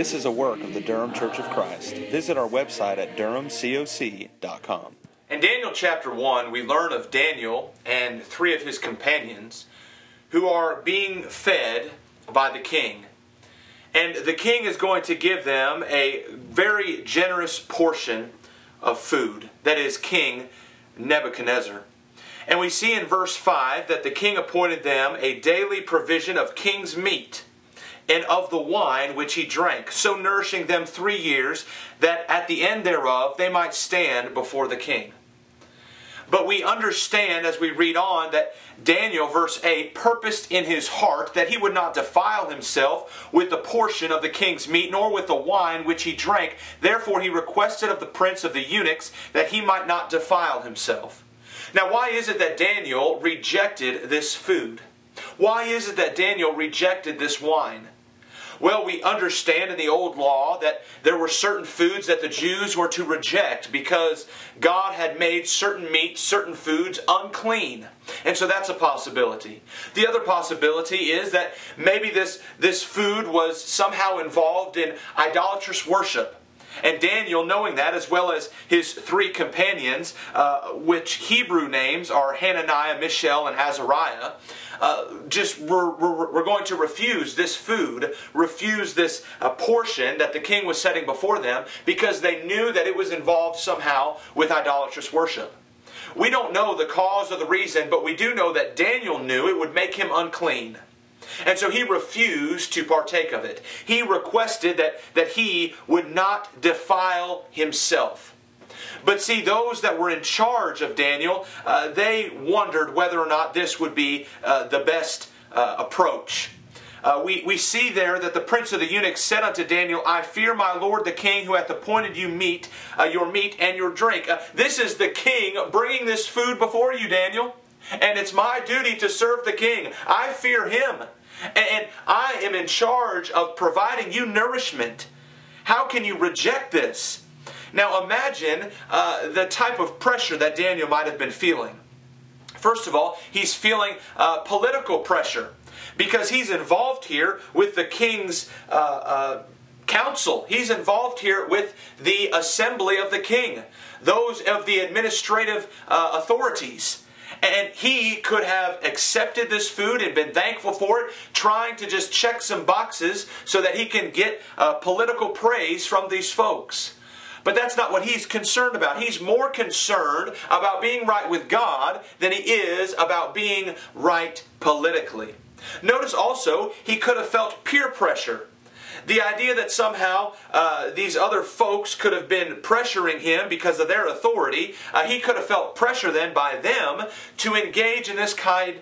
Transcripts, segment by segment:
This is a work of the Durham Church of Christ. Visit our website at durhamcoc.com. In Daniel chapter 1, we learn of Daniel and 3 of his companions who are being fed by the king. And the king is going to give them a very generous portion of food. That is King Nebuchadnezzar. And we see in verse 5 that the king appointed them a daily provision of king's meat and of the wine which he drank, so nourishing them 3 years, that at the end thereof they might stand before the king. But we understand as we read on that Daniel, verse 8, purposed in his heart that he would not defile himself with the portion of the king's meat, nor with the wine which he drank. Therefore he requested of the prince of the eunuchs that he might not defile himself. Now, why is it that Daniel rejected this food? Why is it that Daniel rejected this wine? Well, we understand in the old law that there were certain foods that the Jews were to reject because God had made certain meats, certain foods unclean. And so that's a possibility. The other possibility is that maybe this food was somehow involved in idolatrous worship. And Daniel, knowing that, as well as his 3 companions, which Hebrew names are Hananiah, Mishael, and Azariah, we're going to refuse this food, refuse this portion that the king was setting before them, because they knew that it was involved somehow with idolatrous worship. We don't know the cause or the reason, but we do know that Daniel knew it would make him unclean. And so he refused to partake of it. He requested that he would not defile himself. But see, those that were in charge of Daniel, they wondered whether or not this would be the best approach. We see there that the prince of the eunuchs said unto Daniel, I fear my lord the king, who hath appointed you your meat and your drink. This is the king bringing this food before you, Daniel. And it's my duty to serve the king. I fear him. And I am in charge of providing you nourishment. How can you reject this? Now imagine the type of pressure that Daniel might have been feeling. First of all, he's feeling political pressure, because he's involved here with the king's council. He's involved here with the assembly of the king, those of the administrative authorities. And he could have accepted this food and been thankful for it, trying to just check some boxes so that he can get political praise from these folks. But that's not what he's concerned about. He's more concerned about being right with God than he is about being right politically. Notice also, he could have felt peer pressure. The idea that somehow these other folks could have been pressuring him because of their authority, he could have felt pressure then by them to engage in this kind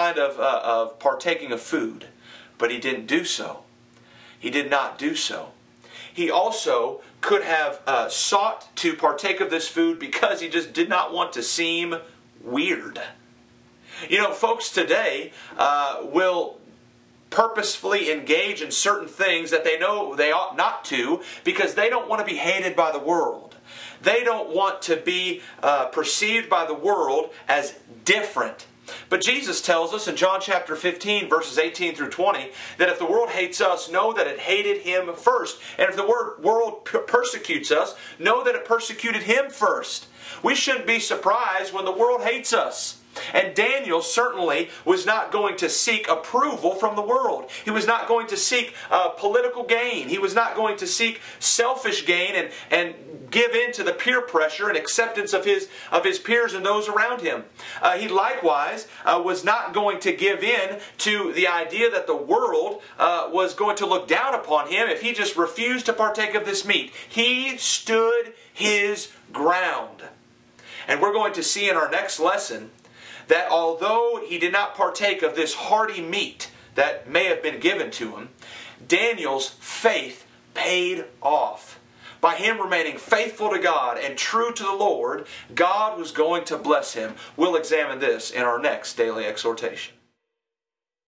of partaking of food. But he didn't do so. He did not do so. He also could have sought to partake of this food because he just did not want to seem weird. You know, folks today will purposefully engage in certain things that they know they ought not to, because they don't want to be hated by the world. They don't want to be perceived by the world as different. But Jesus tells us in John chapter 15, verses 18 through 20, that if the world hates us, know that it hated Him first. And if the world persecutes us, know that it persecuted Him first. We shouldn't be surprised when the world hates us. And Daniel certainly was not going to seek approval from the world. He was not going to seek political gain. He was not going to seek selfish gain and give in to the peer pressure and acceptance of his peers and those around him. He likewise was not going to give in to the idea that the world was going to look down upon him if he just refused to partake of this meat. He stood his ground. And we're going to see in our next lesson that although he did not partake of this hearty meat that may have been given to him, Daniel's faith paid off. By him remaining faithful to God and true to the Lord, God was going to bless him. We'll examine this in our next daily exhortation.